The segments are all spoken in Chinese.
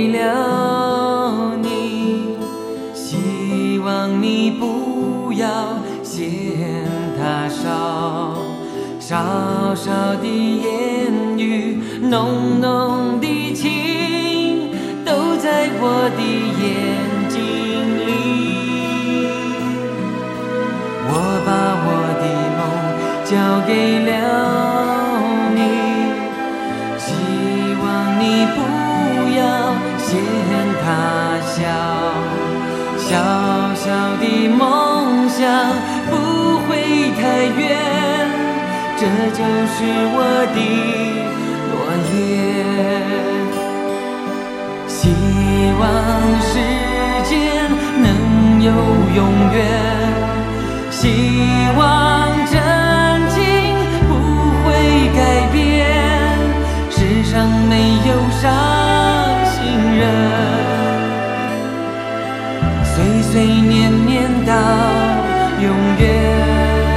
给了你，希望你不要嫌它少。少少的言语，浓浓的情，都在我的眼睛里。我把我的梦交给了你，希望你不要嫌它小。小小的梦想不会太远，这就是我的诺言。希望时间能有永远，希望真情不会改变，世上没有伤心人，岁岁年年到永远。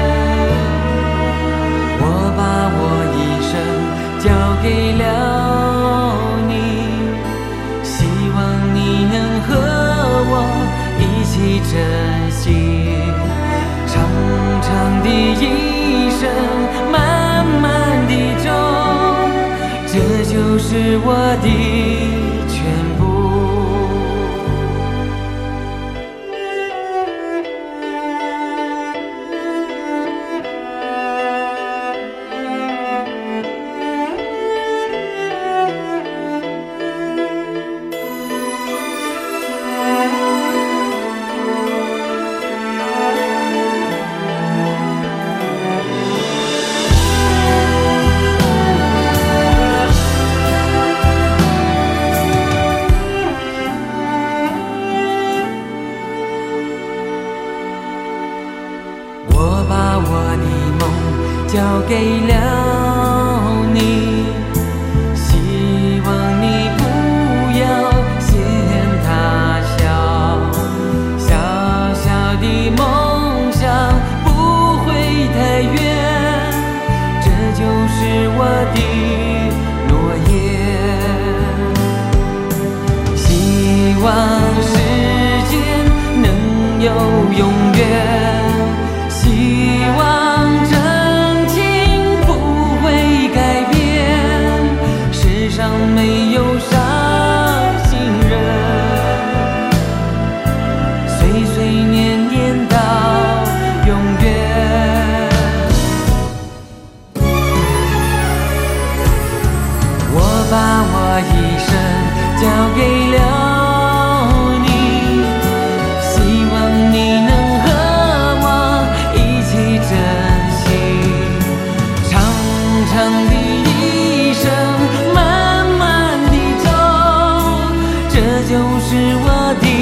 我把我一生交给了你，希望你能和我一起珍惜。长长的一生，漫漫的钟，这就是我的全部。我把我的梦交给了你，希望你不要嫌它小。小小的梦想不会太远，这就是我的诺言。希望时间能有永远，希望真情不会改变，世上没有伤心人，岁岁年年到永远。我把我一生交给了你，希望你能长的一生，漫漫的钟，这就是我的